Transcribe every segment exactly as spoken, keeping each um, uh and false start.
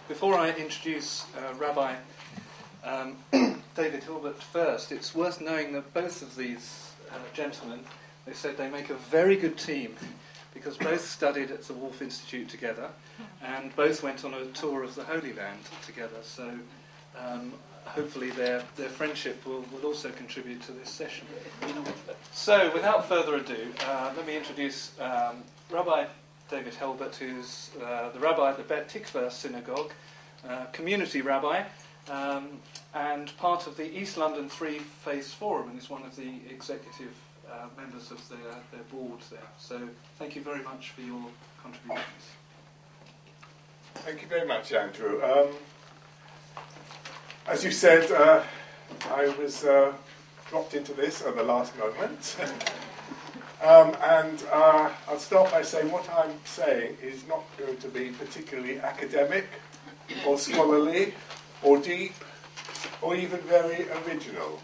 before I introduce uh, Rabbi um, David Hilbert first, it's worth knowing that both of these uh, gentlemen, they said they make a very good team because both studied at the Wolf Institute together and both went on a tour of the Holy Land together. So um, hopefully their, their friendship will, will also contribute to this session. So without further ado, uh, let me introduce um, Rabbi David Hilbert, who's uh, the rabbi at the Bet Tikva Synagogue, uh, community rabbi, um, and part of the East London Three Faiths Forum, and is one of the executive uh, members of their, their board there. So thank you very much for your contributions. Thank you very much, Andrew. Um, as you said, uh, I was uh, dropped into this at the last moment. Um, and uh, I'll start by saying what I'm saying is not going to be particularly academic or scholarly or deep or even very original.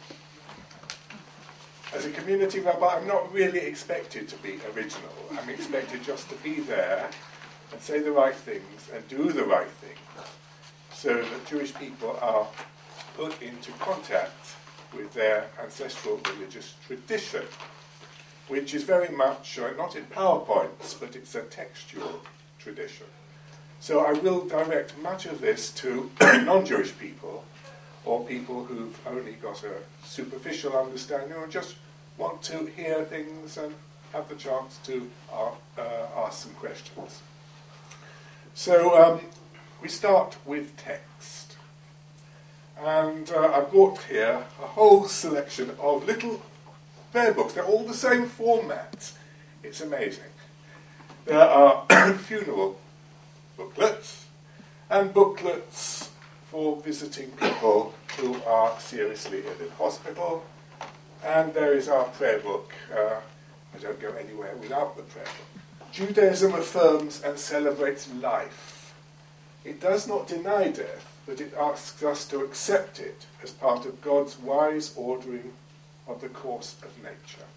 As a community rabbi, I'm not really expected to be original. I'm expected just to be there and say the right things and do the right thing so that Jewish people are put into contact with their ancestral religious tradition, which is very much, uh, not in PowerPoints, but it's a textual tradition. So I will direct much of this to non-Jewish people, or people who've only got a superficial understanding, or just want to hear things and have the chance to uh, uh, ask some questions. So um, we start with text. And uh, I brought here a whole selection of little prayer books. They're all the same format. It's amazing. There are funeral booklets and booklets for visiting people who are seriously ill in hospital. And there is our prayer book. Uh, I don't go anywhere without the prayer book. Judaism affirms and celebrates life. It does not deny death, but it asks us to accept it as part of God's wise ordering of the course of nature.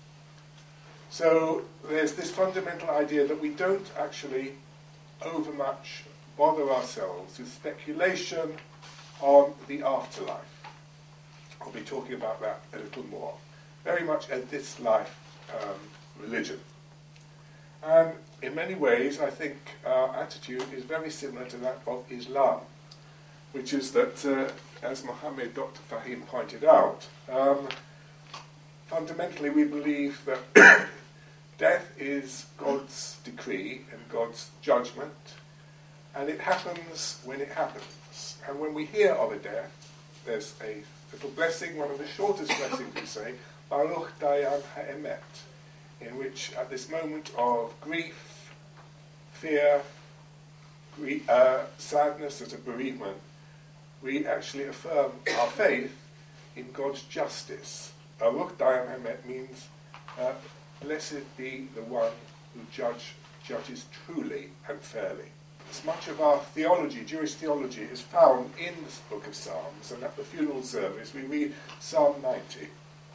So there's this fundamental idea that we don't actually overmuch bother ourselves with speculation on the afterlife. I'll be talking about that a little more. Very much a this life um, religion. And in many ways, I think our attitude is very similar to that of Islam, which is that, uh, as Mohammed, Doctor Fahim pointed out, um, fundamentally, we believe that death is God's decree and God's judgment, and it happens when it happens. And when we hear of a death, there's a little blessing, one of the shortest blessings we say, Baruch Dayan Ha'emet, in which at this moment of grief, fear, grie- uh, sadness at a bereavement, we actually affirm our faith in God's justice. Baruch Dayan Hamet means, uh, blessed be the one who judge, judges truly and fairly. As much of our theology, Jewish theology, is found in this book of Psalms, and at the funeral service we read Psalm ninety.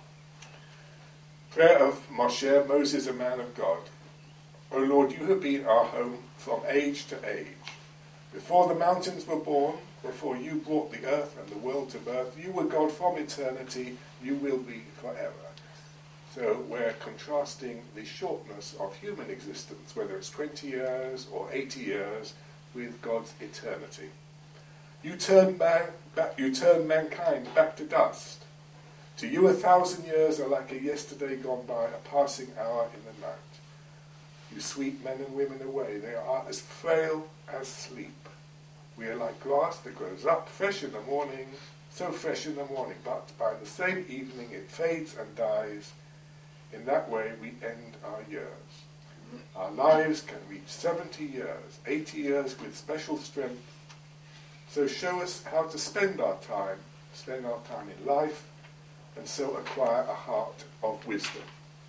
Prayer of Moshe, Moses, a man of God. O Lord, you have been our home from age to age. Before the mountains were born, before you brought the earth and the world to birth, you were God from eternity, you will be forever. So we're contrasting the shortness of human existence, whether it's twenty years or eighty years, with God's eternity. You turn man back, you turn mankind back to dust. To you a thousand years are like a yesterday gone by, a passing hour in the night. You sweep men and women away, they are as frail as sleep. We are like grass that grows up fresh in the morning, so fresh in the morning, but by the same evening it fades and dies. In that way we end our years. Our lives can reach seventy years, eighty years with special strength. So show us how to spend our time, spend our time in life, and so acquire a heart of wisdom.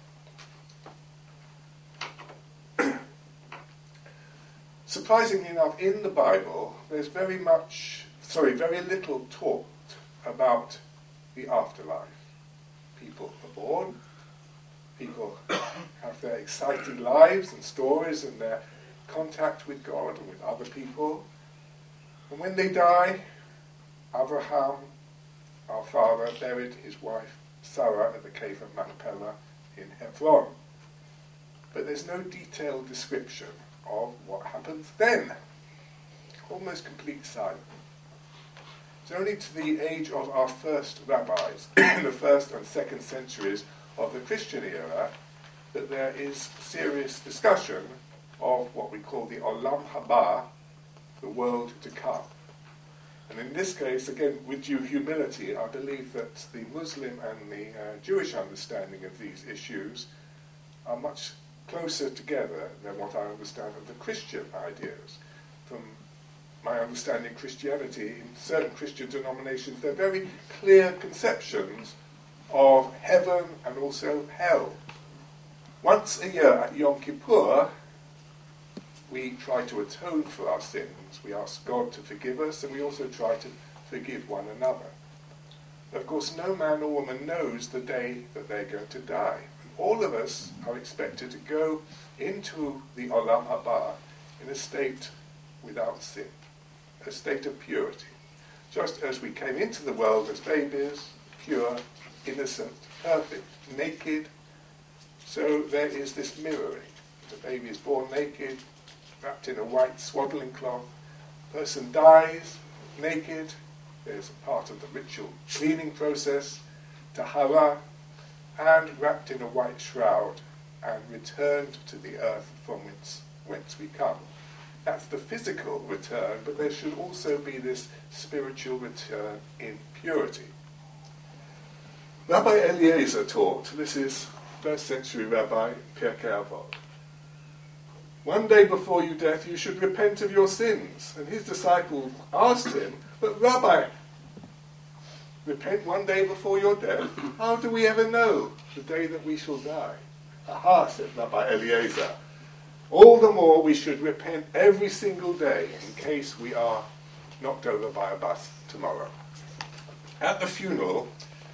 Surprisingly enough, in the Bible, there's very much, sorry, very little talked about the afterlife. People are born, people have their exciting lives and stories and their contact with God and with other people, And when they die, Abraham, our father, buried his wife Sarah at the cave of Machpelah in Hebron. But there's no detailed description of what happens then. Almost complete silence. It's only to the age of our first rabbis, in the first and second centuries of the Christian era, that there is serious discussion of what we call the Olam Haba, the world to come. And in this case, again, with due humility, I believe that the Muslim and the uh, Jewish understanding of these issues are much closer together than what I understand of the Christian ideas. From my understanding, Christianity, in certain Christian denominations, they're very clear conceptions of heaven and also hell. Once a year at Yom Kippur, we try to atone for our sins. We ask God to forgive us, and we also try to forgive one another. Of course, no man or woman knows the day that they're going to die. And all of us are expected to go into the Olam Haba in a state without sin, a state of purity. Just as we came into the world as babies, pure, innocent, perfect, naked, so there is this mirroring. The baby is born naked, wrapped in a white swaddling cloth. Person dies naked. There's a part of the ritual cleaning process, tahara, and wrapped in a white shroud and returned to the earth from whence, whence we come. That's the physical return, but there should also be this spiritual return in purity. Rabbi Eliezer taught, this is first century Rabbi Pirkei Avot, one day before your death you should repent of your sins. And his disciples asked him, but Rabbi, repent one day before your death? How do we ever know the day that we shall die? Aha, said Rabbi Eliezer. All the more we should repent every single day in case we are knocked over by a bus tomorrow. At the funeral,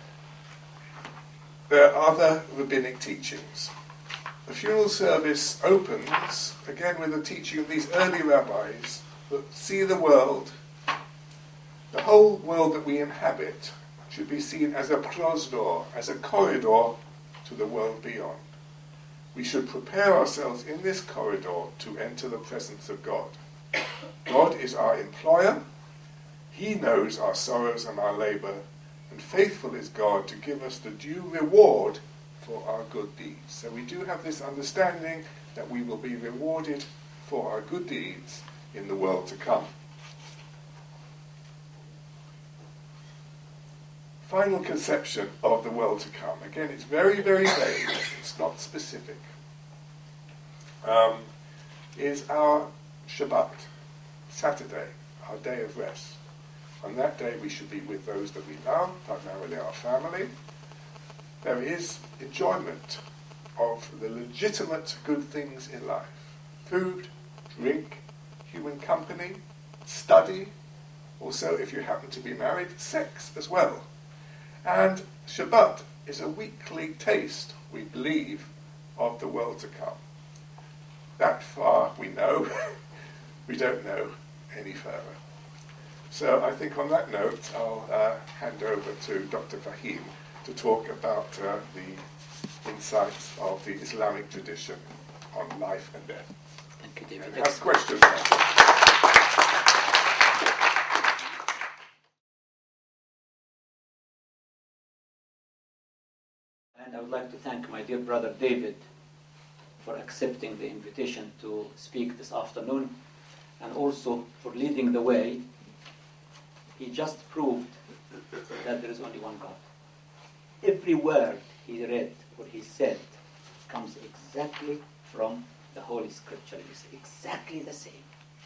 there are other rabbinic teachings. The funeral service opens, again, with the teaching of these early rabbis that see the world, the whole world that we inhabit, should be seen as a prosdor, as a corridor to the world beyond. We should prepare ourselves in this corridor to enter the presence of God. God is our employer. He knows our sorrows and our labour, and faithful is God to give us the due reward for our good deeds. So we do have this understanding that we will be rewarded for our good deeds in the world to come. Final conception of the world to come. Again, it's very, very vague. It's not specific. Um, is our Shabbat, Saturday, our day of rest. On that day we should be with those that we love, primarily our family. There is enjoyment of the legitimate good things in life. Food, drink, human company, study, also if you happen to be married, sex as well. And Shabbat is a weekly taste, we believe, of the world to come. That far we know. We don't know any further. So I think on that note, I'll uh, hand over to Doctor Fahim to talk about uh, the insights of the Islamic tradition on life and death. Thank you, David. And have questions. And I would like to thank my dear brother David for accepting the invitation to speak this afternoon, and also for leading the way. He just proved that there is only one God. Every word he read or he said comes exactly from the Holy Scripture. It's exactly the same.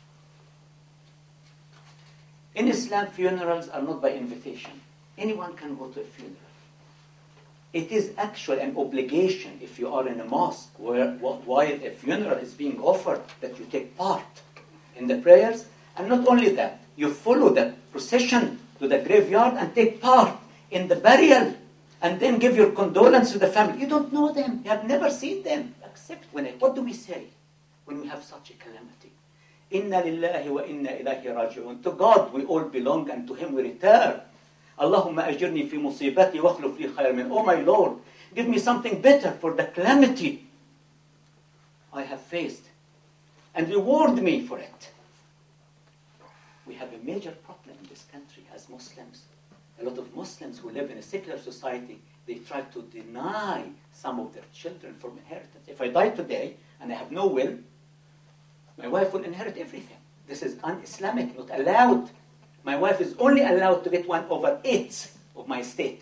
In Islam, funerals are not by invitation. Anyone can go to a funeral. It is actually an obligation if you are in a mosque where while a funeral is being offered that you take part in the prayers, and not only that, you follow the procession to the graveyard and take part in the burial and then give your condolence to the family. You don't know them. You have never seen them. Except when, it, what do we say when we have such a calamity? Inna lillahi wa inna ilahi raji'un. To God we all belong and to Him we return. Allahumma ajirni fi musibati wa akhluf li khayr min. Oh my Lord, give me something better for the calamity I have faced and reward me for it. We have a major problem in this country as Muslims. A lot of Muslims who live in a secular society, they try to deny some of their children from inheritance. If I die today and I have no will, my wife will inherit everything. This is un-Islamic, not allowed. My wife is only allowed to get one over eight of my estate.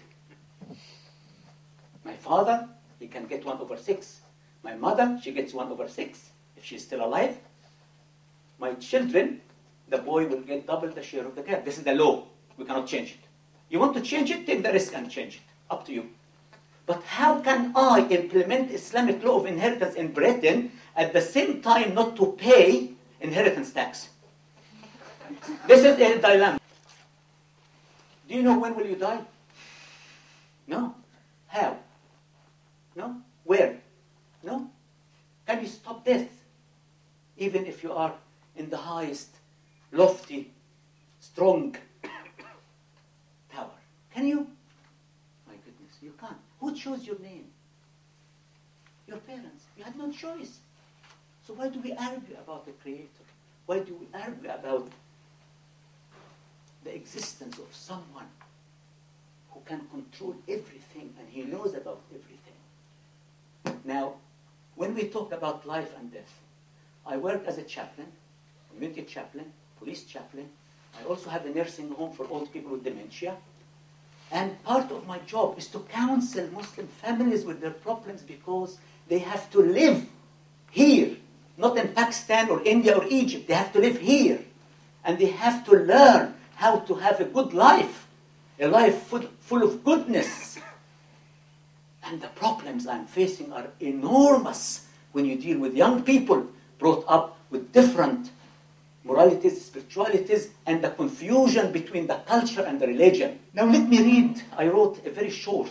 My father, he can get one over six. My mother, she gets one over six, if she's still alive. My children, the boy will get double the share of the girl. This is the law. We cannot change it. You want to change it, take the risk and change it. Up to you. But how can I implement Islamic law of inheritance in Britain at the same time not to pay inheritance tax? This is a dilemma. Do you know when will you die? No. How? No. Where? No. Can you stop death? Even if you are in the highest, lofty, strong tower. Can you? My goodness, you can't. Who chose your name? Your parents. You had no choice. So why do we argue about the Creator? Why do we argue about the existence of someone who can control everything and He knows about everything? Now, when we talk about life and death, I work as a chaplain, community chaplain, police chaplain. I also have a nursing home for old people with dementia. And part of my job is to counsel Muslim families with their problems because they have to live here, not in Pakistan or India or Egypt. They have to live here. And they have to learn how to have a good life, a life full, full of goodness. And the problems I'm facing are enormous when you deal with young people brought up with different moralities, spiritualities, and the confusion between the culture and the religion. Now let me read. I wrote a very short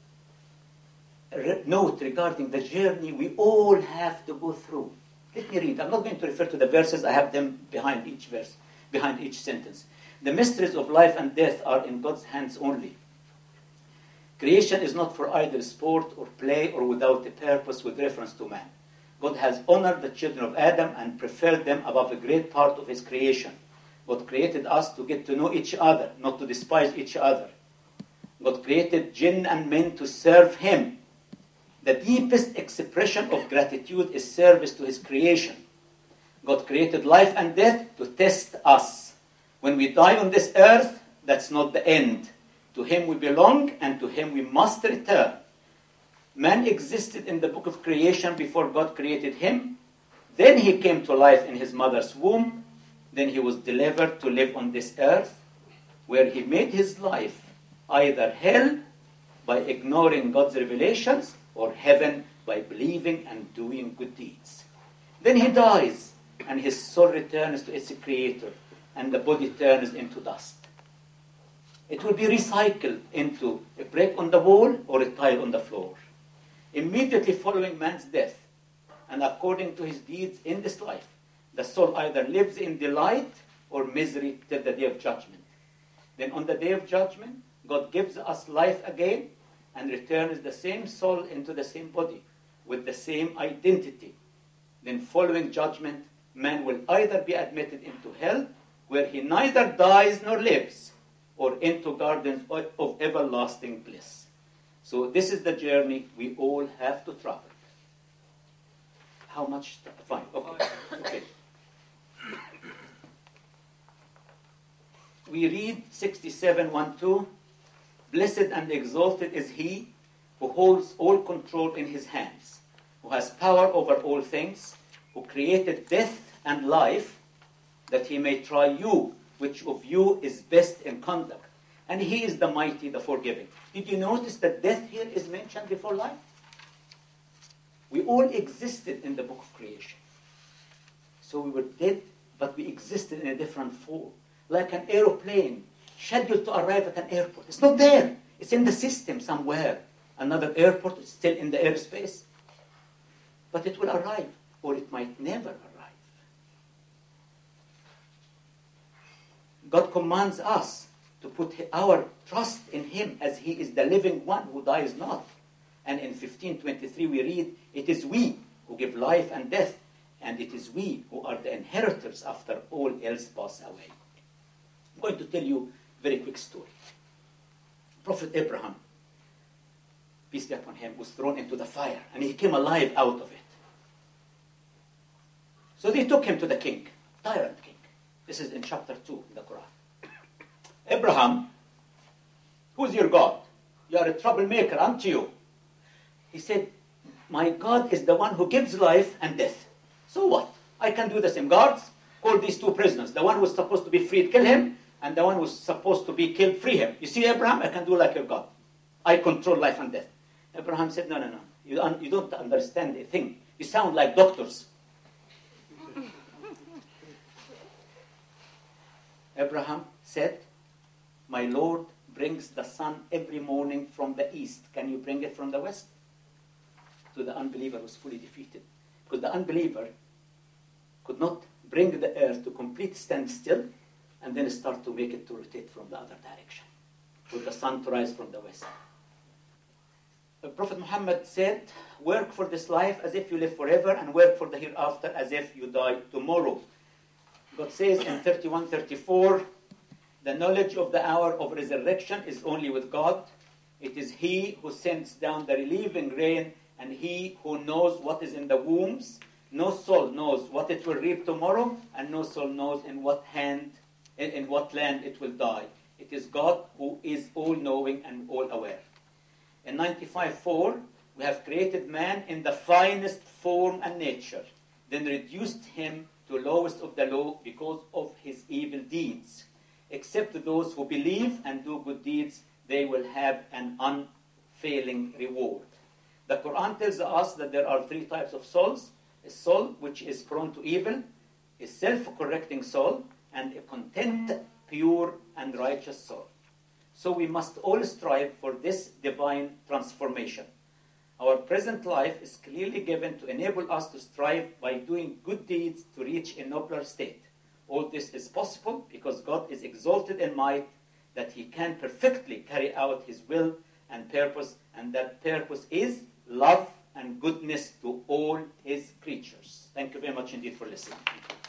note regarding the journey we all have to go through. Let me read. I'm not going to refer to the verses. I have them behind each verse, behind each sentence. The mysteries of life and death are in God's hands only. Creation is not for idle sport or play or without a purpose with reference to man. God has honored the children of Adam and preferred them above a great part of His creation. God created us to get to know each other, not to despise each other. God created jinn and men to serve Him. The deepest expression of gratitude is service to His creation. God created life and death to test us. When we die on this earth, that's not the end. To Him we belong, and to Him we must return. Man existed in the book of creation before God created him. Then he came to life in his mother's womb. Then he was delivered to live on this earth, where he made his life either hell by ignoring God's revelations, or heaven by believing and doing good deeds. Then he dies, and his soul returns to its creator, and the body turns into dust. It will be recycled into a brick on the wall or a tile on the floor. Immediately following man's death, and according to his deeds in this life, the soul either lives in delight or misery till the day of judgment. Then on the day of judgment, God gives us life again and returns the same soul into the same body with the same identity. Then following judgment, man will either be admitted into hell, where he neither dies nor lives, or into gardens of everlasting bliss. So this is the journey we all have to travel. How much? Fine. Okay. Okay. We read sixty-seven, one, two. Blessed and exalted is He who holds all control in His hands, who has power over all things, who created death and life, that He may try you, which of you is best in conduct. And He is the mighty, the forgiving. Did you notice that death here is mentioned before life? We all existed in the book of creation. So we were dead, but we existed in a different form. Like an aeroplane scheduled to arrive at an airport. It's not there. It's in the system somewhere. Another airport is still in the airspace. But it will arrive, or it might never arrive. God commands us to put our trust in him as he is the living one who dies not. And in fifteen twenty-three we read, it is we who give life and death, and it is we who are the inheritors after all else pass away. I'm going to tell you a very quick story. Prophet Abraham, peace be upon him, was thrown into the fire, and he came alive out of it. So they took him to the king, tyrant king. This is in chapter two in the Quran. Abraham, who's your God? You are a troublemaker, aren't you? He said, my God is the one who gives life and death. So what? I can do the same. Guards, call these two prisoners. The one who was supposed to be freed, kill him, and the one who was supposed to be killed, free him. You see, Abraham, I can do like your God. I control life and death. Abraham said, no, no, no. You, un- you don't understand a thing. You sound like doctors. Abraham said, my Lord brings the sun every morning from the east. Can you bring it from the west? So the unbeliever was fully defeated. Because the unbeliever could not bring the earth to complete standstill and then start to make it to rotate from the other direction. For the sun to rise from the west. The Prophet Muhammad said, work for this life as if you live forever, and work for the hereafter as if you die tomorrow. God says in thirty-one thirty-four, the knowledge of the hour of resurrection is only with God. It is He who sends down the relieving rain, and He who knows what is in the wombs. No soul knows what it will reap tomorrow, and no soul knows in what hand, in, in what land it will die. It is God who is all-knowing and all-aware. In ninety-five four, we have created man in the finest form and nature, then reduced him to lowest of the low because of his evil deeds. Except those who believe and do good deeds, they will have an unfailing reward. The Quran tells us that there are three types of souls. A soul which is prone to evil, a self-correcting soul, and a content, pure, and righteous soul. So we must all strive for this divine transformation. Our present life is clearly given to enable us to strive by doing good deeds to reach a nobler state. All this is possible because God is exalted in might, that He can perfectly carry out His will and purpose, and that purpose is love and goodness to all His creatures. Thank you very much indeed for listening.